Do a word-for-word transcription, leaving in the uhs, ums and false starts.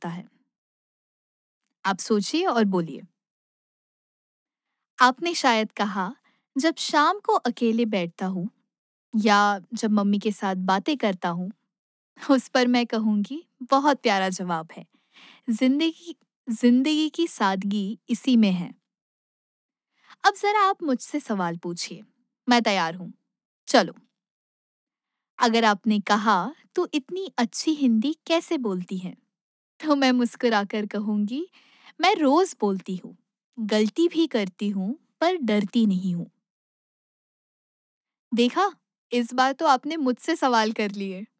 लगता है? आप सोचिए और बोलिए। आपने शायद कहा, जब शाम को अकेले बैठता हूँ या जब मम्मी के साथ बातें करता हूँ, उस पर मैं कहूँगी बहुत प्यारा जवाब है। ज़िंदगी ज़िंदगी की सादगी इसी में है। अब ज़रा आप मुझसे सवाल पूछिए, मैं तैयार हूँ। चलो, अगर आपने कहा, "तू इतनी अच्छी हिंदी कैसे बोलती है?" तो मैं मुस्कुराकर कहूँगी, "मैं रोज़ बोलती हूँ, गलती भी करती हूँ, पर डरती नहीं हूँ।" देखा, इस बार तो आपने मुझसे सवाल कर लिए।